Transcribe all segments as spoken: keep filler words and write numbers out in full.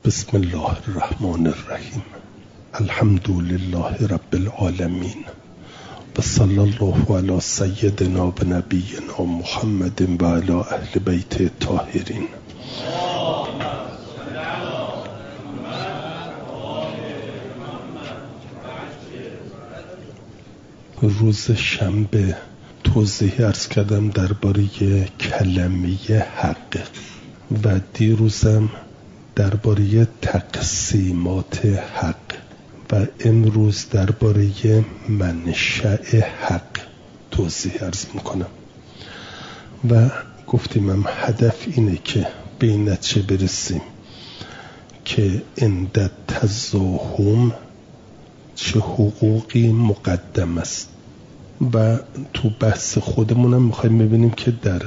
بسم الله الرحمن الرحیم. الحمد لله رب العالمین و صلی الله علی سیدنا و نبینا محمد و علی اهل بیت الطاهرین. روز شنبه توضیح عرض کردم درباره کلمه حق و دیروزم درباره تقسیمات حق و امروز درباره منشأ حق توضیح عرض میکنم و گفتیم هم هدف اینه که به این نتیجه برسیم که عند تزاحم چه حقوقی مقدم است و تو بحث خودمونم میخوایم ببینیم که در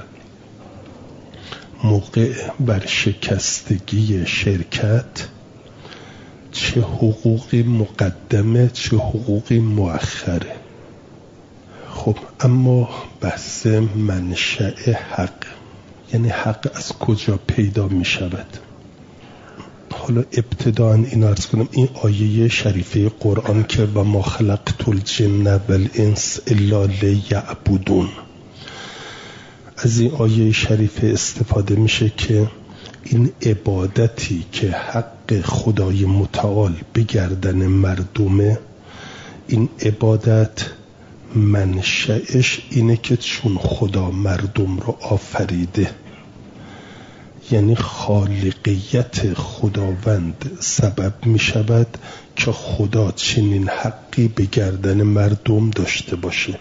موقع ورشکستگی شرکت چه حقوقی مقدمه چه حقوقی مؤخره. خب اما بحث منشأ حق یعنی حق از کجا پیدا می شود. حالا ابتداً این عرض کنم این آیه شریفه قرآن که و ما خلقت الجن والانس الا لیعبدون، از این آیه شریفه استفاده میشه که این عبادتی که حق خدای متعال به گردن مردمه، این عبادت منشأش اینه که چون خدا مردم رو آفریده، یعنی خالقیت خداوند سبب می شود که خدا چنین حقی به گردن مردم داشته باشه.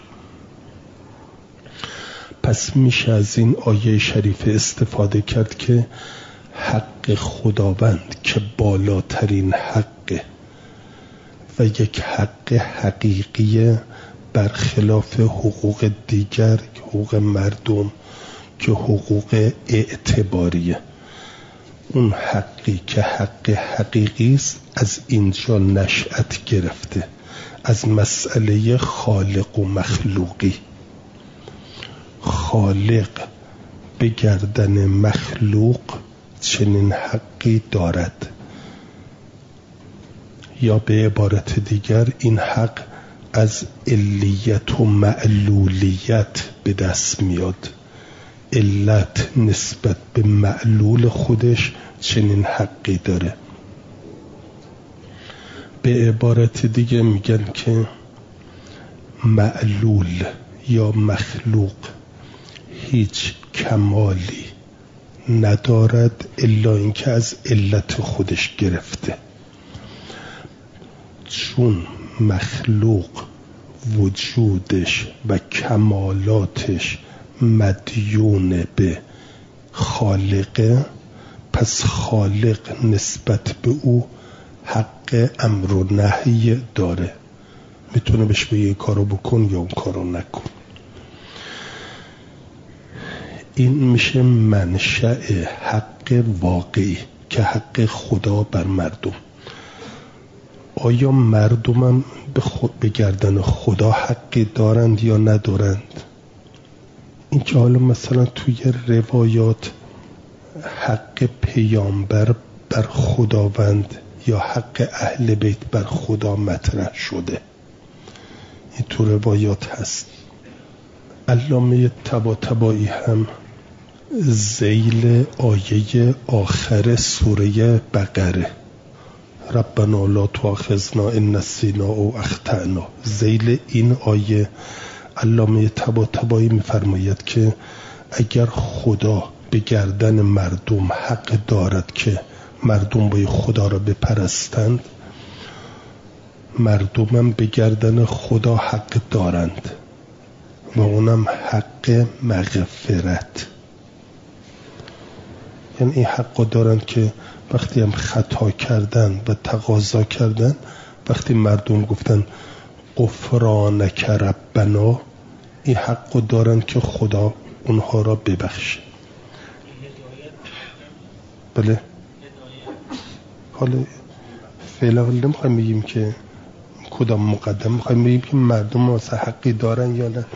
پس میشه از این آیه شریفه استفاده کرد که حق خداوند که بالاترین حقه و یک حق حقیقی برخلاف حقوق دیگر، حقوق مردم که حقوق اعتباریه. اون حقی که حق حقیقی است از اینجا نشأت گرفته، از مسئله خالق و مخلوقی. خالق به گردن مخلوق چنین حقی دارد، یا به عبارت دیگر این حق از علیت و معلولیت به دست میاد. علت نسبت به معلول خودش چنین حقی داره. به عبارت دیگه میگن که معلول یا مخلوق هیچ کمالی ندارد الا اینکه از علت خودش گرفته. چون مخلوق وجودش و کمالاتش مدیون به خالقه، پس خالق نسبت به او حق امر و نهی داره، میتونه بهش بگه این کارو بکن یا اون کارو نکن. این میشه منشأ حق واقعی که حق خدا بر مردم. آیا مردمم به خود به گردن خدا حقی دارند یا ندارند؟ این که حالا مثلا توی روایات حق پیامبر بر خداوند یا حق اهل بیت بر خدا مطرح شده، این تو روایات هست. علامه طباطبایی هم ذیل آیه آخر سوره بقره ربنا لا تؤاخذنا ان نسینا او اخطأنا، ذیل این آیه علامه طباطبایی میفرماید که اگر خدا به گردن مردم حق دارد که مردم باید خدا را بپرستند، مردمم به گردن خدا حق دارند و اونم حق مغفرت. یعنی این حق دارند که وقتی هم خطا کردن و تقاضا کردن، وقتی مردم گفتن غفرانک ربنا، این حق دارند که خدا اونها را ببخشه. بله حالا فعلا نمیخوایم بگیم که کدام مقدم، میخوایم بگیم که مردم واسه حقی دارن یا نه.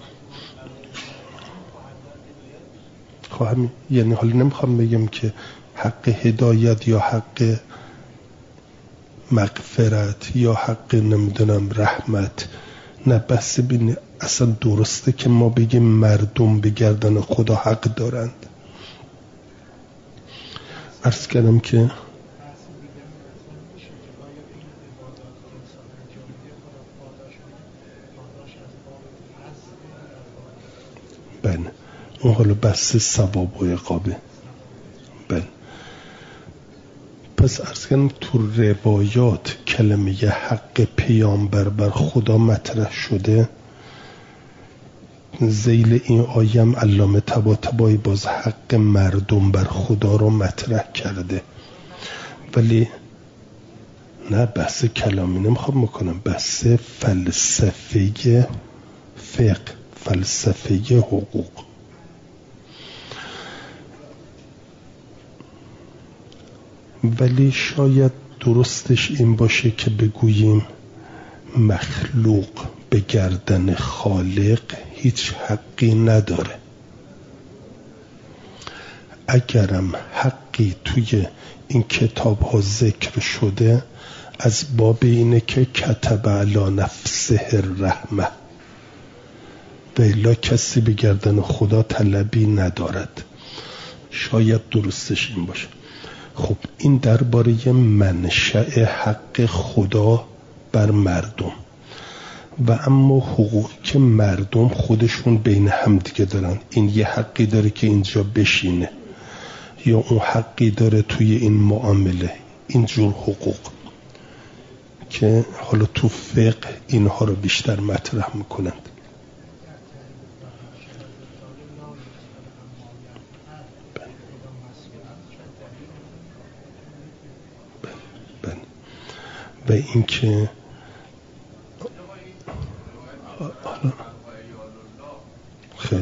خواهم یعنی حالا نمیخوام بگم که حق هدایت یا حق مغفرت یا حق نمیدونم رحمت. نه، بس ببین اصلا درسته که ما بگیم مردم به گردن خدا حق دارند. عرض کردم که بله اون حالا بحث ثواب و عقابه. بله پس عرض کنم تو روایات کلمه حق پیامبر بر خدا مطرح شده. ذیل این آیم علامه طباطبایی باز حق مردم بر خدا رو مطرح کرده، ولی نه بحث کلامی نمیخوام بکنم، بحث فلسفه فقه، فلسفه حقوق. ولی شاید درستش این باشه که بگوییم مخلوق به گردن خالق هیچ حقی نداره. اگرم حقی توی این کتاب ها ذکر شده از باب اینه که کتب علی نفسه الرحمه، و الا کسی به گردن خدا طلبی ندارد. شاید درستش این باشه. خب این درباره منشأ حق خدا بر مردم. و اما حقوقی که مردم خودشون بین هم دیگه دارن، این یه حقی داره که اینجا بشینه، یا اون حقی داره توی این معامله، اینجور حقوق که حالا تو فقه اینها رو بیشتر مطرح میکنند. و این که خیلی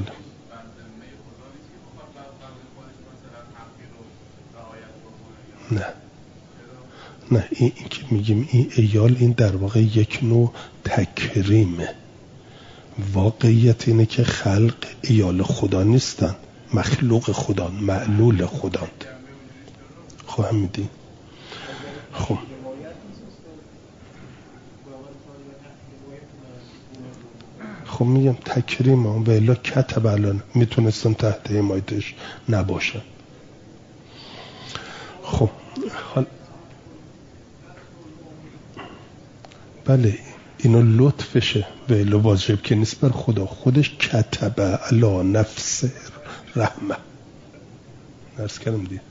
نه نه این, این که میگیم این ایال، این در واقع یک نوع تکریمه. واقعیت اینه که خلق ایال خدا نیستن، مخلوق خدا، معلول خدا. خواهم میدین. خب خب میگم تکریم هم و الا کتب الان میتونستم تحت حمایتش نباشم. خب حال بله اینو لطفشه و الا واجب که نیست بر خدا. خودش کتب علی نفس رحمه نرس کردم دید.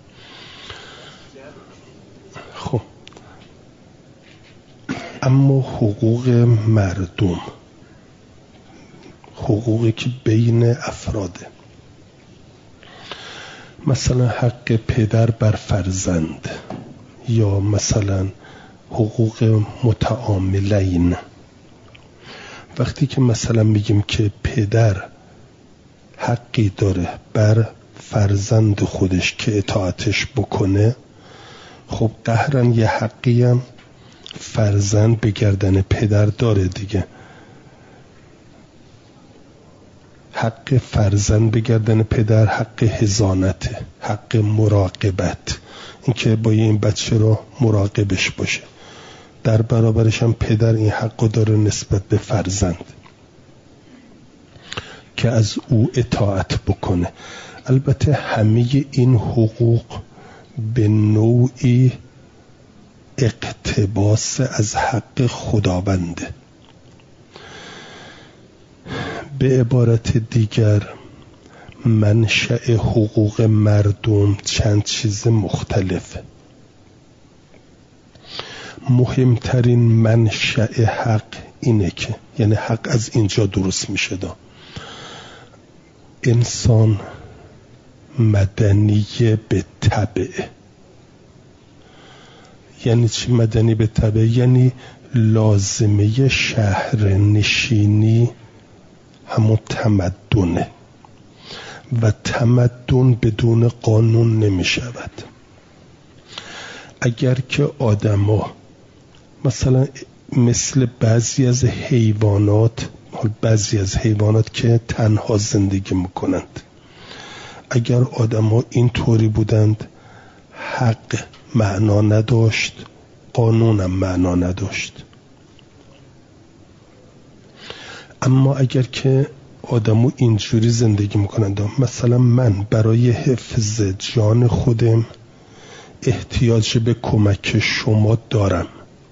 خب اما حقوق مردم، حقوقی که بین افراده، مثلا حق پدر بر فرزند، یا مثلا حقوق متعاملین. وقتی که مثلا میگیم که پدر حقی داره بر فرزند خودش که اطاعتش بکنه، خب قهرن یه حقی هم فرزند به گردن پدر داره دیگه. حق فرزند به گردن پدر حق حضانته، حق مراقبت، اینکه با این بچه رو مراقبش باشه. در برابرش هم پدر این حق داره نسبت به فرزند که از او اطاعت بکنه. البته همه این حقوق به نوعی اقتباس از حق خداونده. به عبارت دیگر منشأ حقوق مردم چند چیز مختلفه. مهمترین منشأ حق اینه که یعنی حق از اینجا درست میشه دا انسان مدنی به طبع. یعنی چی مدنی به طبع؟ یعنی لازمه شهر نشینی همون تمدنه و تمدن بدون قانون نمی شود. اگر که آدما مثلا مثل بعضی از حیوانات، بعضی از حیوانات که تنها زندگی میکنند، اگر آدما اینطوری بودند حق معنا نداشت، قانونم معنا نداشت. اما اگر که آدمو اینجوری زندگی میکنند، مثلا من برای حفظ جان خودم احتیاج به کمک شما دارم،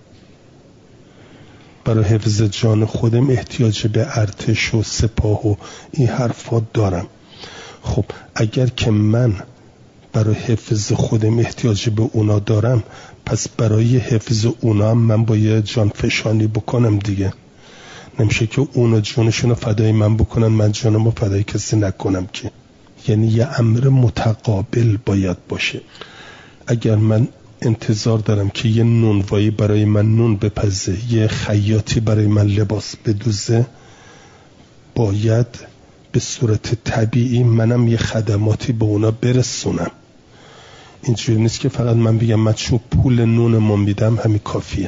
برای حفظ جان خودم احتیاج به ارتش و سپاه و این حرفا دارم. خب اگر که من برای حفظ خودم احتیاج به اونا دارم، پس برای حفظ اونا هم من باید جان فشانی بکنم دیگه. نمیشه که اونا جونشون فدای من بکنن، من جانمو فدای کسی نکنم که. یعنی یه امر متقابل باید باشه. اگر من انتظار دارم که یه نونوایی برای من نون بپزه، یه خیاطی برای من لباس بدوزه، باید به صورت طبیعی منم یه خدماتی به اونا برسونم. اینجوری نیست که فقط من بگم من چون پول نونمو میدم همین کافیه.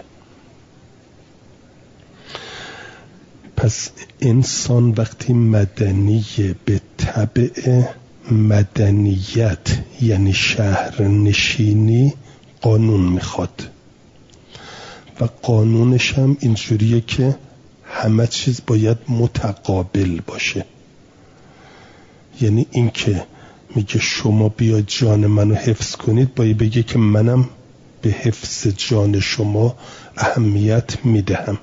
پس انسان وقتی مدنیه، به طبع مدنیت یعنی شهر نشینی قانون میخواد و قانونش هم اینجوریه که همه چیز باید متقابل باشه. یعنی این که میگه شما بیا جان منو حفظ کنید، باید بگه که منم به حفظ جان شما اهمیت میدهم.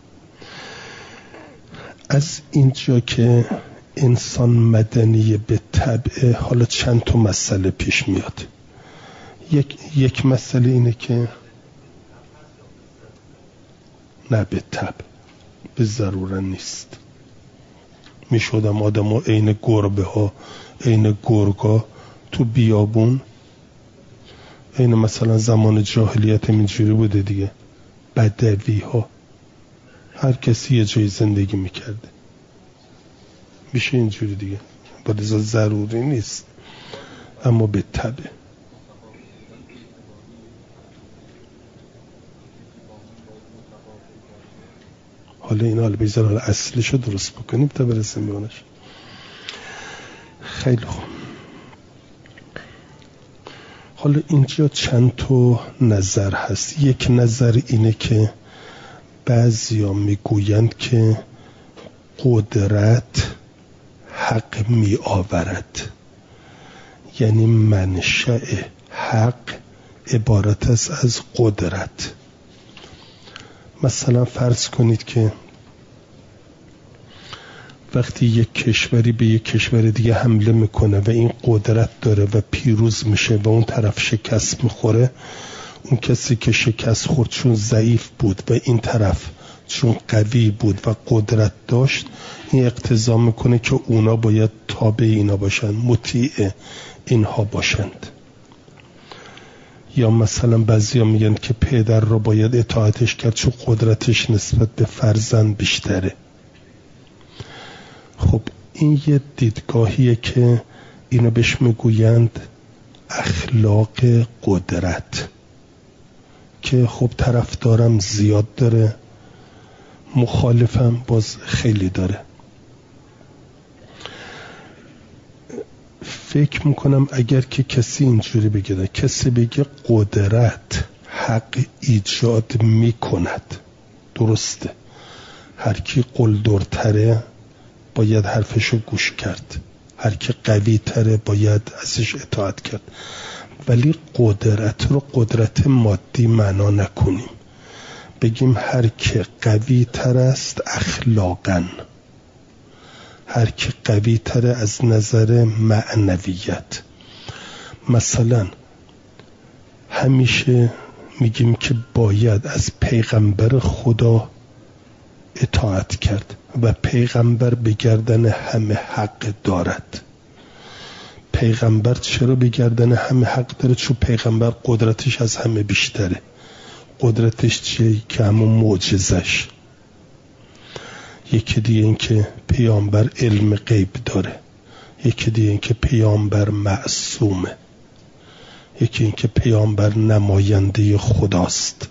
از اینجا که انسان مدنی به طبع، حالا چند تا مسئله پیش میاد. یک, یک مسئله اینه که نه به طبع، به ضروره نیست. میشدم آدم ها عین گربه ها، عین گرگا تو بیابون، عین مثلا زمان جاهلیت اینجوری بوده دیگه، بدوی ها، هر کسی یه جای زندگی میکرده، میشه اینجوری دیگه. بلزا ضروری نیست اما به طبع. حالا این حالا بیزار حالا اصلشو درست بکنیم تا برسیم به اونش. خیلی خوب. حالا اینجا چند تا نظر هست. یک نظر اینه که بعضیا میگویند که قدرت حق می آورد، یعنی منشأ حق عبارت است از قدرت. مثلا فرض کنید که وقتی یک کشوری به یک کشور دیگه حمله میکنه و این قدرت داره و پیروز میشه و اون طرف شکست میخوره، اون کسی که شکست خورد چون ضعیف بود و این طرف چون قوی بود و قدرت داشت، این اقتضا میکنه که اونا باید تابع اینا باشن، مطیع اینها باشند. یا مثلا بعضیا میگن که پدر رو باید اطاعتش کرد چون قدرتش نسبت به فرزند بیشتره. خب این یه دیدگاهیه که اینا بهش میگویند اخلاق قدرت، که خب طرفدارم زیاد داره، مخالفم باز خیلی داره. فکر میکنم اگر که کسی اینجوری بگه، کسی بگه قدرت حق ایجاد میکند، درسته، هر کی قلدرتره باید حرفشو گوش کرد، هر کی قوی تره باید ازش اطاعت کرد. ولی قدرت رو قدرت مادی معنا نکنیم، بگیم هر کی قوی تر است اخلاقاً، هر کی قوی تر از نظر معنویت. مثلا همیشه میگیم که باید از پیغمبر خدا اطاعت کرد و پیغمبر به گردن همه حق دارد. پیغمبر چرا به گردن همه حق داره؟ چون پیغمبر قدرتش از همه بیشتره. قدرتش چیه؟ که همون معجزش. یکی دیگه این که پیامبر علم غیب داره، یکی دیگه این که پیامبر معصومه، یکی این که پیامبر نماینده خداست.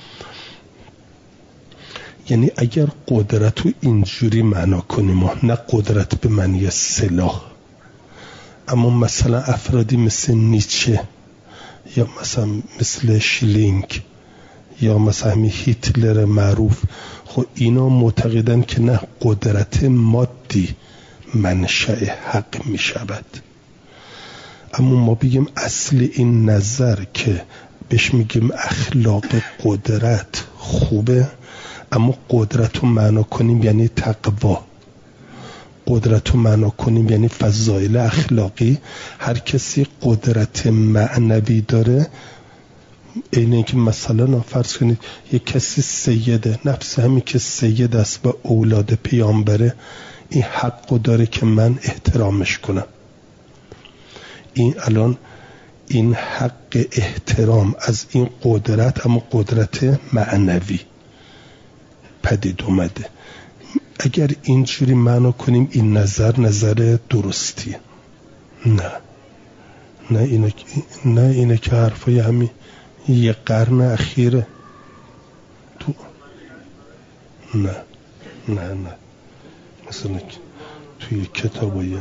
یعنی اگر قدرت رو اینجوری معنا کنیم، نه قدرت به معنی سلاح، اما مثلا افرادی مثل نیچه یا مثلا مثل شیلینگ یا مثلا همین هیتلر معروف، خب اینا معتقدن که نه، قدرت مادی منشأ حق می شود. اما ما بگیم اصل این نظر که بهش میگیم اخلاق قدرت خوبه، اما قدرت رو معنا کنیم یعنی تقوا، قدرت رو معنا کنیم یعنی فضایل اخلاقی. هر کسی قدرت معنوی داره، اینه اینکه مثلا فرض کنید یک کسی سیده، نفس همین که سید است و اولاد پیامبره، این حق داره که من احترامش کنم. این الان این حق احترام از این قدرت، اما قدرت معنوی پدید اومده. اگر اینجوری معنا کنیم این نظر نظر درستیه. نه نه اینه نه اینه که حرفای همین یه قرن اخیره تو. نه نه نه مثلا توی کتابای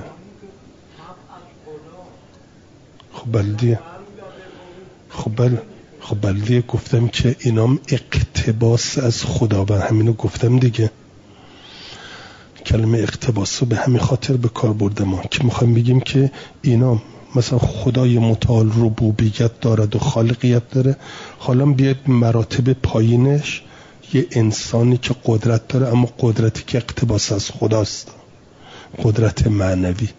خب بلدیه خب بل خب بلدیه گفتم که اینام اقتباس از خداوند، همینو گفتم دیگه. کلمه اقتباس رو به همین خاطر به کار برده ما که میخوایم بگیم که اینا مثلا خدای متعال ربوبیت دارد و خالقیت داره، حالا بیاید مراتب پایینش یه انسانی که قدرت داره، اما قدرتی که اقتباس از خداست، قدرت معنوی.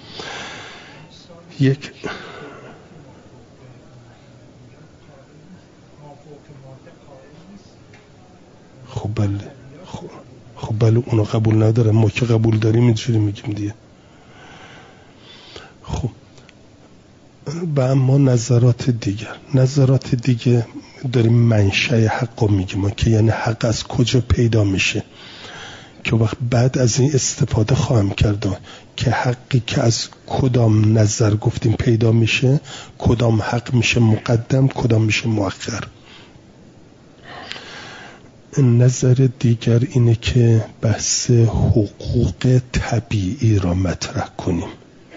یک خب بله خب, خب بله اونو قبول ندارم، ما که قبول داریم اینجوری میگیم دیگه. خب و اما نظرات دیگر نظرات دیگه داریم منشأ حق رو میگیم که یعنی حق از کجا پیدا میشه، که وقت بعد از این استفاده خواهم کرد که حقی که از کدام نظر گفتیم پیدا میشه، کدام حق میشه مقدم، کدام میشه مؤخر. نظر دیگر اینه که بحث حقوق طبیعی را مطرح کنیم.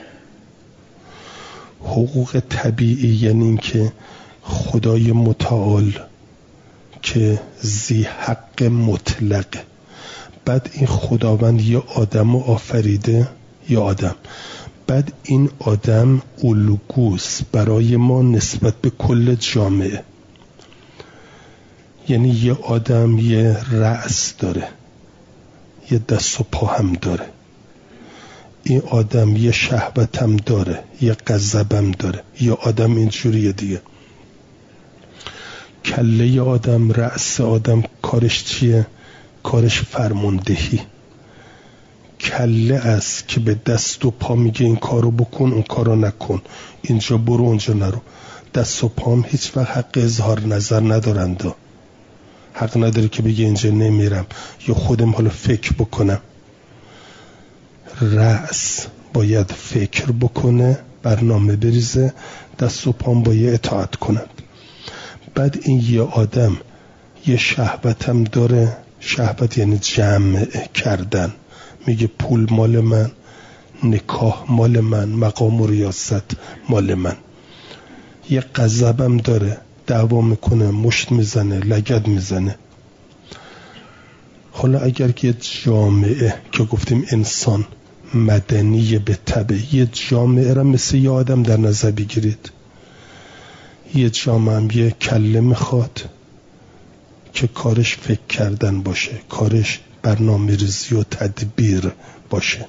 حقوق طبیعی یعنی این که خدای متعال که ذی حق مطلق، بعد این خداوند یه آدم رو آفریده، یه آدم، بعد این آدم الگوست برای ما نسبت به کل جامعه. یعنی یه آدم یه رأس داره، یه دست و پا هم داره، این آدم یه شهوت هم داره، یه غضب هم داره، یه آدم اینجوریه دیگه. کله آدم، رأس آدم کارش چیه؟ کارش فرماندهی. کله است که به دست و پا میگه این کارو بکن، اون کارو نکن، اینجا برو اونجا نرو. دست و پام هیچ وقت حق اظهار نظر ندارند، حق نداره که بگه اینجا نمیرم یا خودم حالا فکر بکنم. رأس باید فکر بکنه، برنامه بریزه، دست و پام باید اطاعت کنند. بعد این یه آدم یه شهوت هم داره، شهوت یعنی جمع کردن، میگه پول مال من، نکاح مال من، مقام و ریاست مال من. یه غضب هم داره، دعوا میکنه، مشت میزنه، لگد میزنه. حالا اگر که یه جامعه که گفتیم انسان مدنی به تبع، یه جامعه را مثل یه آدم در نظر بگیرید. یه جامعه هم یه کله میخواد که کارش فکر کردن باشه، کارش برنامه ریزی و تدبیر باشه.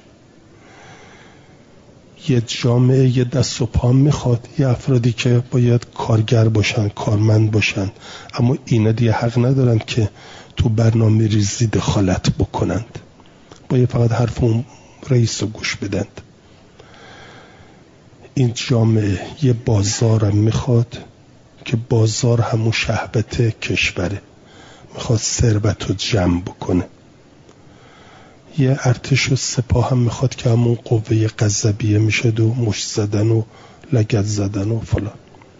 یه جامعه یه دست و پا میخواد، یه افرادی که باید کارگر باشن، کارمند باشن، اما اینا دیگه حق ندارن که تو برنامه ریزی دخالت بکنند، باید فقط حرف اون رئیس رو گوش بدند. این جامعه یه بازار هم میخواد که بازار همون شهوت کشوره، میخواد ثروت رو جمع بکنه. یه ارتش و سپاه هم میخواد که همون قوه غضبیه میشه و مشت زدن و لگد زدن و فلان.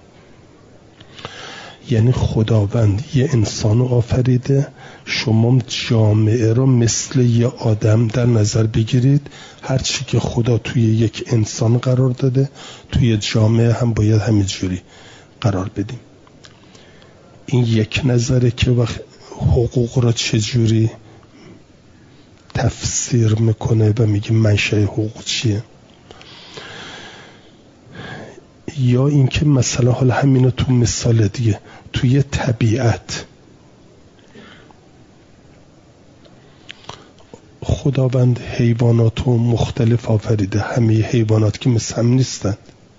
یعنی خداوند یه انسان رو آفریده، شما جامعه رو مثل یه آدم در نظر بگیرید. هرچی که خدا توی یک انسان قرار داده توی جامعه هم باید همینجوری قرار بدیم. این یک نظره که وقت حقوق را چجوری تفسیر میکنه و میگه منشأ حقوق چیه. یا اینکه مثلا حالا همینو تو مثال دیگه توی طبیعت خداوند حیوانات رو مختلف آفریده. همه حیوانات که مثل هم نیستند.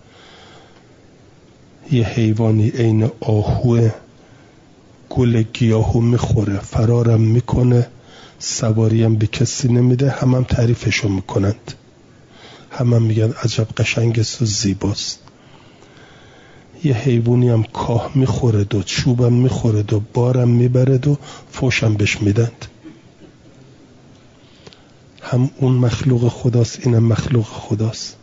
یه حیوانی عین آهوه گل گیاهو میخوره، فرارم میکنه، سواریم به کسی نمیده، هم هم تعریفشو میکنند، هم هم میگن عجب قشنگ است و زیباست. یه حیوانی هم کاه میخورد و چوبم میخورد و بارم میبرد و فوشم بهش میدند. هم اون مخلوق خداست، اینم مخلوق خداست.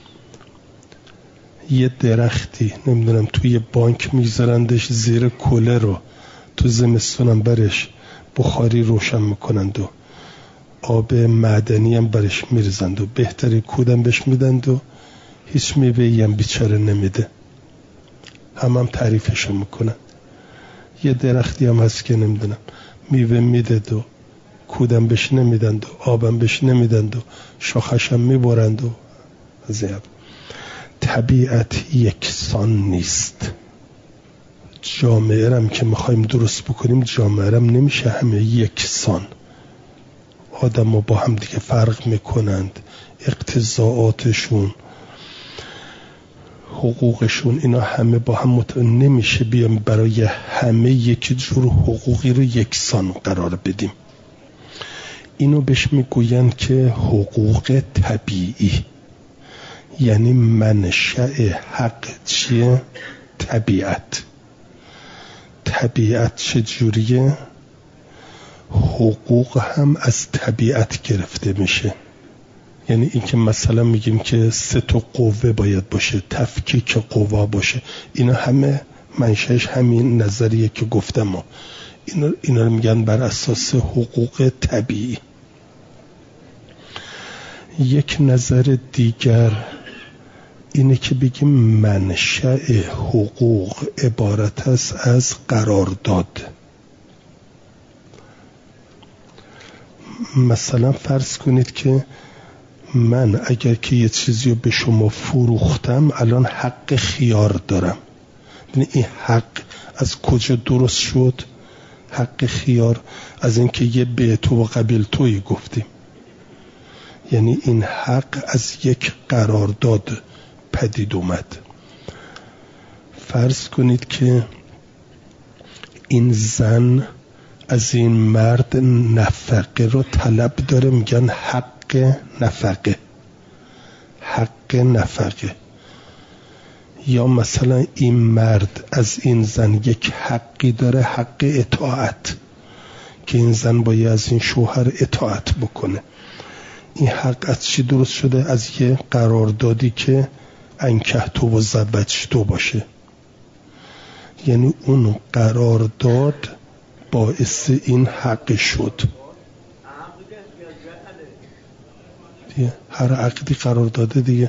یه درختی نمیدونم توی بانک میذارندش زیر کوله رو، تو زمستونم برش بخاری روشن میکنند و آب معدنی هم برش میریزند و بهتری کودم بهش میدند و هیچ میوه‌ای هم بیچاره نمیده. هم هم تعریفشو میکنند. یه درختی هم هست که نمیدونم میوه میده و کودم بهش نمیدند و آبم بهش نمیدند و شاخش هم میبرند و زیاد. طبیعت یکسان نیست. جامعه رم که میخوایم درست بکنیم، جامعه رم نمیشه همه یکسان. آدم ها با هم دیگه فرق میکنند، اقتضاعاتشون، حقوقشون، اینا همه با هم مت... نمیشه بیام برای همه یک جور حقوقی رو یکسان قرار بدیم. اینو بهش میگوین که حقوق طبیعی، یعنی منشأ حق چیه؟ طبیعت. طبیعت چجوریه؟ حقوق هم از طبیعت گرفته میشه. یعنی این که مثلا میگیم که سه تا قوه باید باشه، تفکیک قوا باشه، اینا همه منشأش همین نظریه که گفتم. اینا, اینا رو میگن بر اساس حقوق طبیعی. یک نظر دیگر اینه که بگیم منشأ حقوق عبارت است از قرارداد. مثلا فرض کنید که من اگر که یه چیزی رو به شما فروختم، الان حق خیار دارم. این حق از کجا درست شد؟ حق خیار از اینکه یه به تو و قبیل توی گفتیم. یعنی این حق از یک قرارداد پدید اومد. فرض کنید که این زن از این مرد نفقه رو طلب داره، میگن حق نفقه، حق نفقه. یا مثلا این مرد از این زن یک حقی داره، حق اطاعت، که این زن باید از این شوهر اطاعت بکنه. این حق از چی درست شده؟ از یه قراردادی که انکه تو و زوج تو باشه. یعنی اون قرارداد باعث این حق شد. دیگه هر عقدی قرار داده دیگه.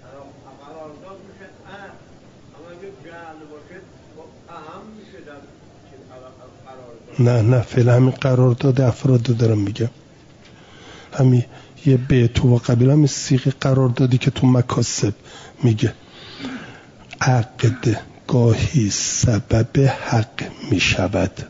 نه نه فعلا همین قرارداد افراد دارم میگم. همین یه بیت و قبیل همین صیغه قراردادی که تو مکاسب میگه عقد گاهی سبب حق میشود.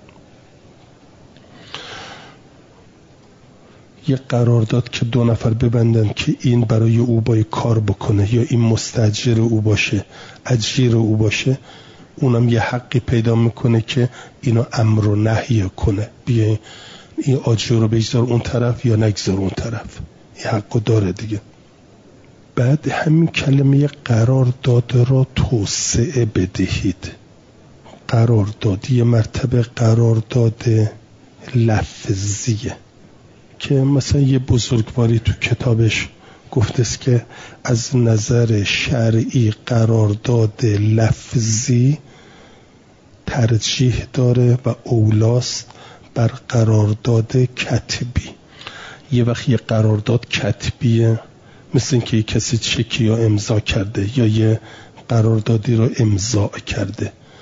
یه قرارداد که دو نفر ببندن که این برای او باید کار بکنه یا این مستاجر او باشه، اجیر او باشه، اونم یه حقی پیدا میکنه که اینو امر و نهی کنه، بیا این آجر رو بگذار اون طرف یا نگذار اون طرف. این حقو داره دیگه. بعد همین کلمه قرارداد را توسعه بدهید. قرارداد یه مرتبه قرارداد لفظیه که مثلا یه بزرگواری تو کتابش گفته است که از نظر شرعی قرارداد لفظی ترجیح داره و اولاست بر قرارداد کتبی. یه وقت یه قرارداد کتبیه، مثل اینکه یه کسی چکی یا امضا کرده یا یه قراردادی رو امضا کرده،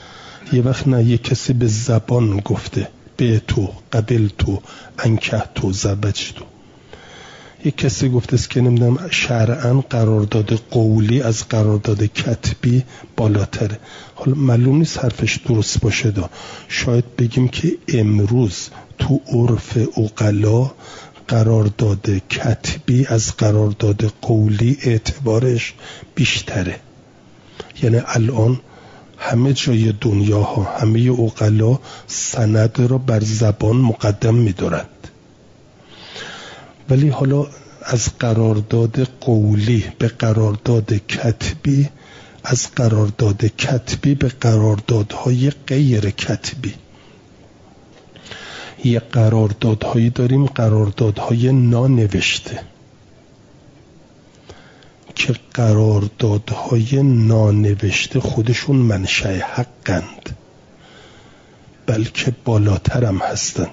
یه وقت نه یه کسی به زبان گفته به تو قبل تو انکه تو زبج تو. یه کسی گفته است که نمیدونم شرعاً قرارداد قولی از قرارداد کتبی بالاتره. حالا معلوم نیست حرفش درست باشه دا. شاید بگیم که امروز تو عرف عقلا قرارداد کتبی از قرارداد قولی اعتبارش بیشتره. یعنی الان همه جای دنیا ها همه عقلا سند را بر زبان مقدم می‌دارند، ولی حالا از قرارداد قولی به قرارداد کتبی، از قرارداد کتبی به قراردادهای غیر کتبی، یه قراردادهایی داریم قراردادهای نانوشته که قراردادهای نانوشته خودشون منشأ حقند، بلکه بالاتر هم هستند.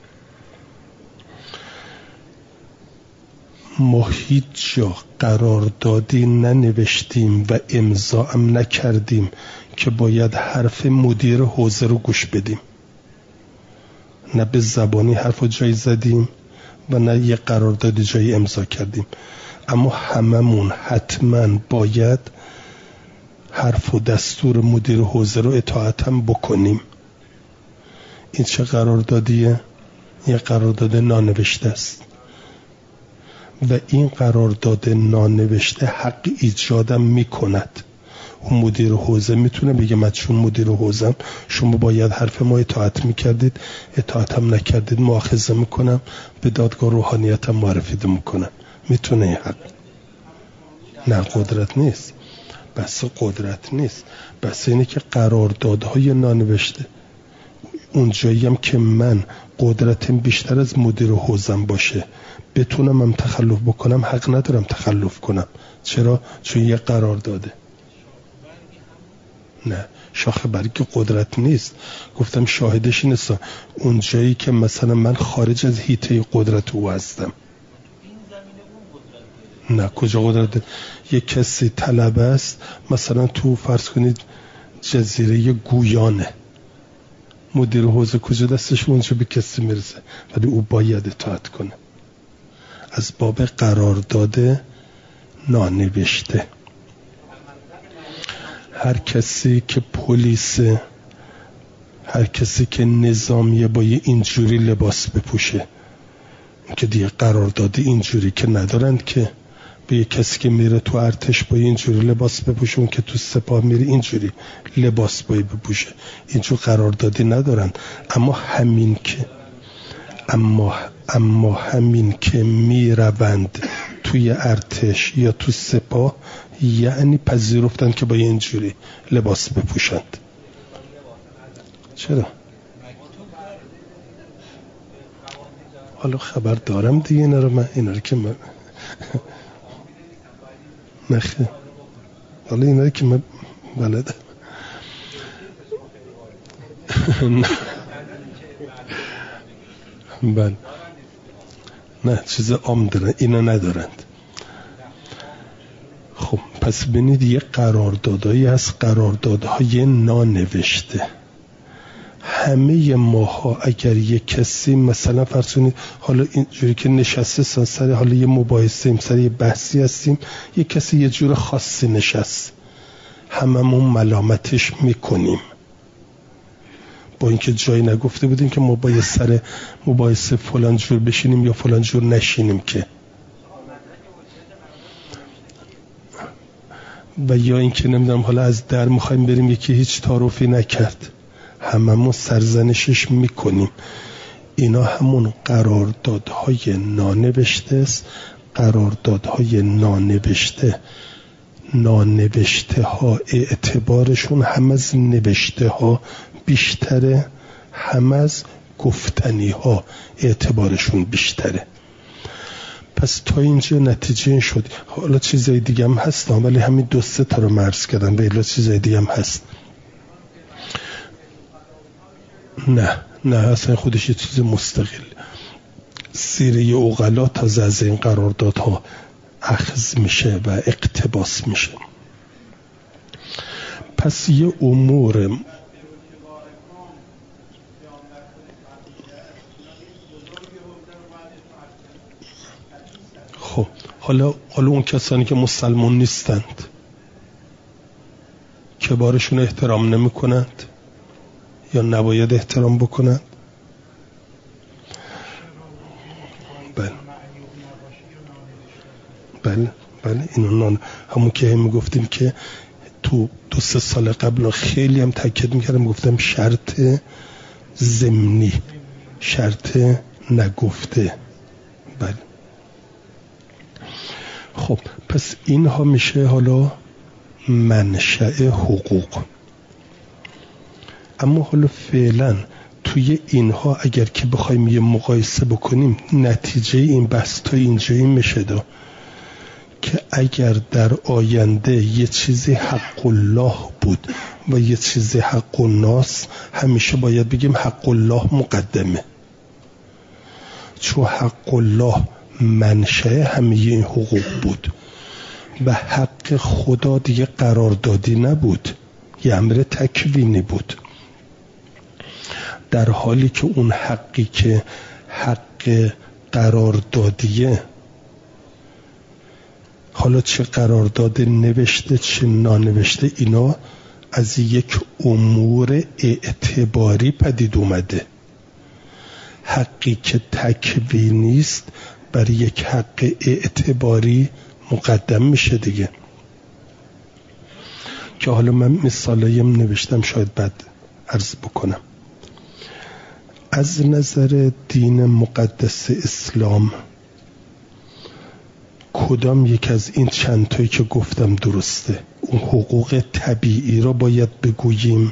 ما هیچ جا قراردادی ننوشتیم و امضا هم نکردیم که باید حرف مدیر حوزه رو گوش بدیم. نه به زبانی حرف رو جایی زدیم و نه یه قرارداد جایی امضا کردیم، اما هممون حتما باید حرف و دستور مدیر حوزه رو اطاعت هم بکنیم. این چه قراردادیه؟ یه قرارداد نانوشته است و این قرارداد نانوشته حق ایجادم میکند. اون مدیر حوزه میتونه بگه من چون مدیر حوزم شما باید حرف ما اطاعت میکردید، اطاعت هم نکردید مؤاخذه میکنم، به دادگاه روحانیت هم معرفی میکنم. میتونه این حق. نه قدرت نیست، بس قدرت نیست، بس اینه که قراردادهای نانوشته اون جایی هم که من قدرتم بیشتر از مدیر حوزم باشه بتونم هم تخلف بکنم، حق ندارم تخلف کنم. چرا؟ چون یه قرار داده. نه شاخه برگ قدرت نیست. گفتم شاهدش نیست. اون جایی که مثلا من خارج از حیطه قدرت او هستم. نه کجا قدرت؟ یه کسی طلبه است مثلا تو فرض کنید جزیره گویانه، مدیر حوزه کجا دستش اونجا به کسی میرسه، ولی او باید اطاعت کنه از باب قرارداد نانوشته. هر کسی که پلیس، هر کسی که نظامیه با یه اینجوری لباس بپوشه که دیگه قرارداد اینجوری که ندارند که به یه کسی که میره تو ارتش با اینجوری لباس بپوشه، اون که تو سپاه میره اینجوری لباس باید بپوشه، اینجور قراردادی ندارن. اما همین که اما اما همین که میروند توی ارتش یا تو سپاه یعنی پذیرفتن که با اینجوری لباس بپوشند. چرا؟ حالا خبر دارم دیگه اینا رو، من اینا رو که من نخه حالا اینا رو که من بلدم بله نه چیز عام دارن، اینا ندارند. خب پس ببینید یه قراردادهایی هست، قراردادهای نانوشته. همه ماها اگر یه کسی مثلا فرض کنید حالا اینجوری که نشسته سر حالا یه مباحثه ایم، سر یه بحثی هستیم، یه کسی یه جور خاصی نشست، هممون ملامتش میکنیم با اینکه جایی نگفته بودیم که ما باید سر مباحثه فلان جور بشینیم یا فلان جور نشینیم که، و یا اینکه نمیدونم حالا از در میخوایم بریم یکی هیچ تعارفی نکرد، هممون سرزنشش میکنیم. اینا همون قراردادهای نانوشته است. قراردادهای نانوشته نانوشته ها اعتبارشون هم از نوشته ها بیشتره، هم از گفتنی ها اعتبارشون بیشتره. پس تا اینجا نتیجه این شد. حالا چیزای دیگه هم هست ولی همین دو سه تا رو مرز کردم، به الا چیزای دیگه هم هست. نه نه اصلا خودش یه چیز مستقل. سیره عقلا تازه از این قراردادها اخذ میشه و اقتباس میشه. پس یه امور حالا حالا اون کسانی که مسلمان نیستند کبارشون احترام نمی کنند یا نباید احترام بکنند؟ بله بله بله اینو همون که هم گفتیم که تو دو سه سال قبل خیلی هم تاکید میکردم، گفتم شرط ضمنی، شرط نگفته. بله خب پس اینها میشه حالا منشأ حقوق. اما حالا فعلا توی اینها اگر که بخوایم یه مقایسه بکنیم، نتیجه این بحث تا اینجایی میشه دا که اگر در آینده یه چیزی حق الله بود و یه چیزی حق الناس، همیشه باید بگیم حق الله مقدمه، چون حق الله منشأ همه این حقوق بود و حق خدا دیگه قراردادی نبود، یه امر تکوینی بود، در حالی که اون حقی که حق قراردادیه، حالا چه قرارداد نوشته چه نانوشته، اینا از یک امور اعتباری پدید اومده. حقی که تکوینی است بر یک حق اعتباری مقدم میشه دیگه. که حالا من مثالایم نوشتم، شاید بعد عرض بکنم. از نظر دین مقدس اسلام کدام یک از این چند تایی که گفتم درسته؟ اون حقوق طبیعی را باید بگوییم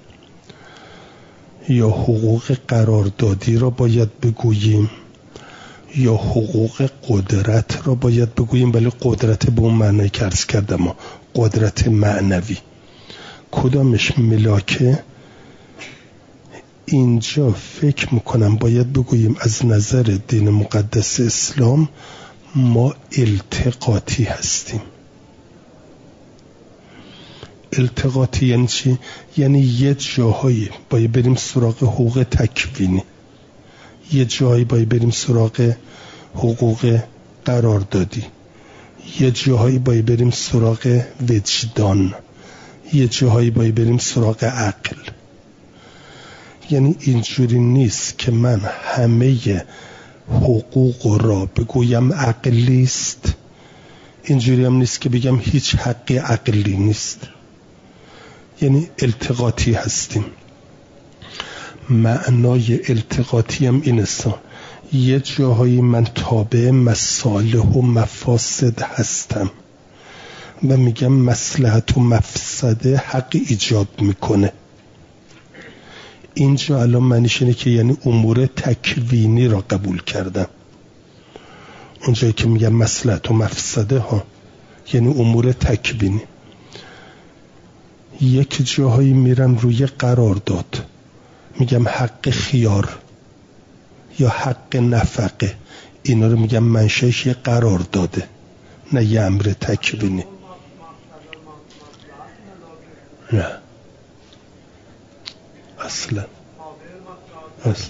یا حقوق قراردادی را باید بگوییم یا حقوق قدرت را باید بگوییم؟ ولی قدرت به اون معنی که عرض کردم، ما قدرت معنوی کدامش ملاکه؟ اینجا فکر میکنم باید بگوییم از نظر دین مقدس اسلام ما التقاطی هستیم. التقاطی یعنی چی؟ یعنی یه جاهایی باید بریم سراغ حقوق تکوینی، یه جایی باید بریم سراغ حقوق قراردادی، یه جاهایی باید بریم سراغ وجدان، یه جاهایی باید بریم سراغ عقل. یعنی اینجوری نیست که من همه حقوق را بگویم عقلی است، اینجوری هم نیست که بگم هیچ حقی عقلی نیست. یعنی التقاطی هستیم. معنای التقاطی هم این است، یه جاهایی من تابع مصالح و مفاسد هستم و میگم مصلحت و مفسده حق ایجاد میکنه. اینجا الان معنیش اینه که یعنی امور تکوینی را قبول کردم. اونجایی که میگم مصلحت و مفسده ها یعنی امور تکوینی. یک جاهایی میرم روی قرارداد، میگم حق خیار یا حق نفقه، اینا رو میگم منشأش یه قرارداده نه یه امر تکوینی. نه اصلا اصلا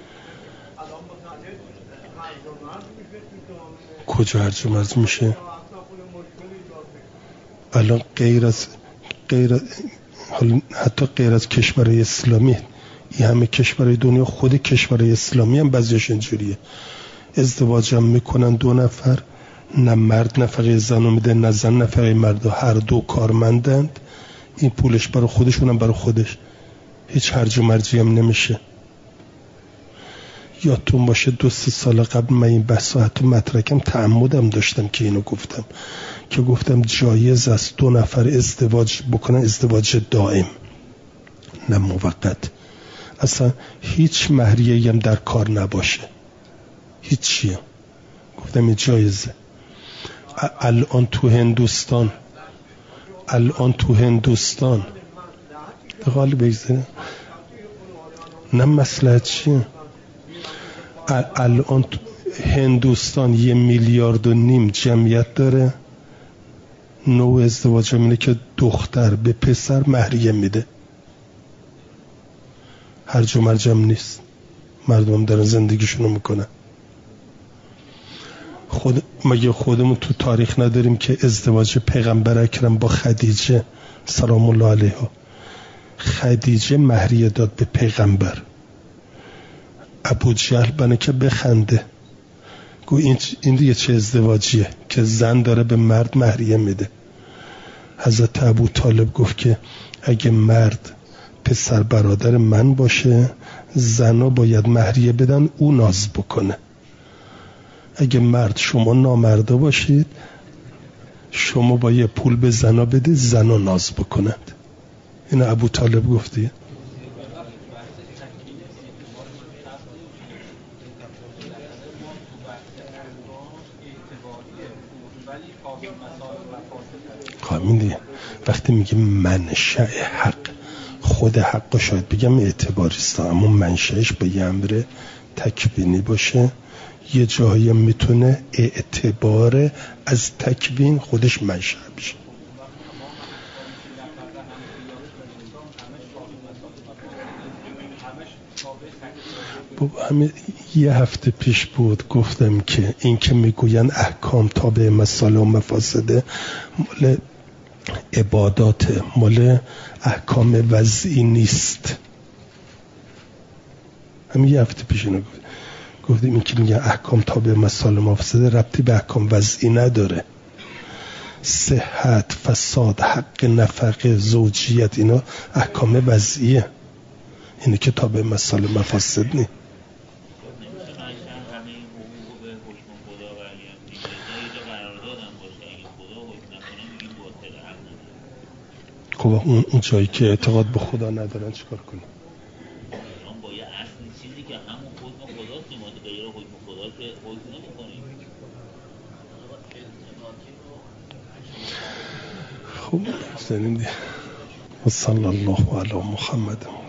کجا هرج و مرج میشه؟ الان غیر از غیر حتی غیر از کشورهای اسلامی، این همه کشورهای دنیا، خود کشورهای اسلامی هم بعضیش اینجوریه. ازدواج هم میکنن دو نفر، نه مرد نفقه زن رو میده نه زن نفقه مرد، هر دو کارمندند، این پولش برای خودشون هم برای خودش، هیچ هرج و مرجی هم نمیشه. یادتون باشه دو سه سال قبل من این بحثا حتی مطرحم تعمدم داشتم که اینو گفتم، که گفتم جایز است دو نفر ازدواج بکنن، ازدواج دائم نه موقت، اصلا هیچ مهریه‌ای هم در کار نباشه، هیچی. گفتم این جایزه. الان تو هندوستان الان تو هندوستان حال بگذاره نه مصلحت چیه؟ الان تو هندوستان یه میلیارد و نیم جمعیت داره، نوع ازدواج همینه که دختر به پسر مهریه میده، هرج و مرج هم نیست، مردم دارن زندگیشونو میکنن. خود مگه خودمون تو تاریخ نداریم که ازدواج پیغمبر اکرم با خدیجه سلام الله علیها، خدیجه مهریه داد به پیغمبر، ابو جهل بنا که بخنده گو این, این دیگه چه ازدواجیه که زن داره به مرد مهریه میده. حضرت ابو طالب گفت که اگه مرد پسر برادر من باشه زنا باید مهریه بدن او ناز بکنه، اگه مرد شما نامردا باشید شما باید پول به زنا بدید زنا ناز بکنند. این ابو طالب گفتی. همین دیگه. وقتی میگه منشأ حق، خود حق شاید بگم اعتباریست، اما منشأش با یه امر تکوینی باشه، یه جایی میتونه اعتبار از تکوین خودش منشأ بشه. همین یه هفته پیش بود گفتم که این که میگوین احکام تابع مصالح و مفاسده مال عبادات، مال احکام وضعی نیست. همین یه هفته پیش اینو گفت. گفتیم این که میگن احکام تابع مصالح و مفاسده ربطی به احکام وضعی نداره. صحت، فساد، حق نفقه، زوجیت، اینا احکام وضعیه، اینه که تابع مصالح و مفاسد نیست. خب اون اون جایی که اعتقاد به خدا ندارن چیکار کنیم؟ با یه اصل چیزی که همون حکم خداست که ما غیر حکم خدا که حکم نمی‌کنیم. خب زنیم دیگه. و صلی الله علی محمد.